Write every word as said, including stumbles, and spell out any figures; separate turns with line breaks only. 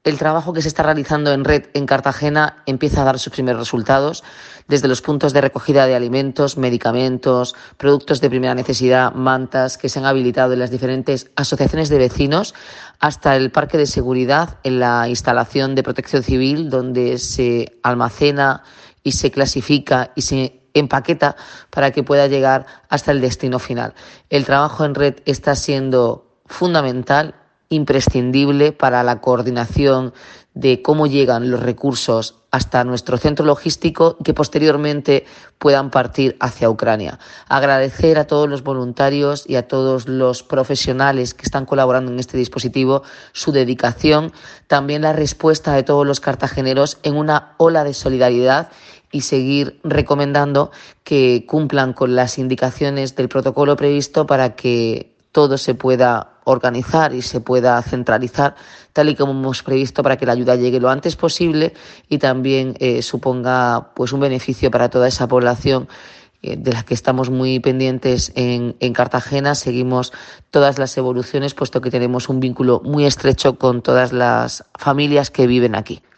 El trabajo que se está realizando en red en Cartagena empieza a dar sus primeros resultados, desde los puntos de recogida de alimentos, medicamentos, productos de primera necesidad, mantas que se han habilitado en las diferentes asociaciones de vecinos, hasta el parque de seguridad en la instalación de protección civil, donde se almacena y se clasifica y se empaqueta para que pueda llegar hasta el destino final. El trabajo en red está siendo fundamental, imprescindible para la coordinación de cómo llegan los recursos hasta nuestro centro logístico y que posteriormente puedan partir hacia Ucrania. Agradecer a todos los voluntarios y a todos los profesionales que están colaborando en este dispositivo su dedicación, también la respuesta de todos los cartageneros en una ola de solidaridad y seguir recomendando que cumplan con las indicaciones del protocolo previsto para que todo se pueda organizar y se pueda centralizar tal y como hemos previsto para que la ayuda llegue lo antes posible y también eh, suponga pues un beneficio para toda esa población eh, de la que estamos muy pendientes en, en Cartagena. Seguimos todas las evoluciones puesto que tenemos un vínculo muy estrecho con todas las familias que viven aquí.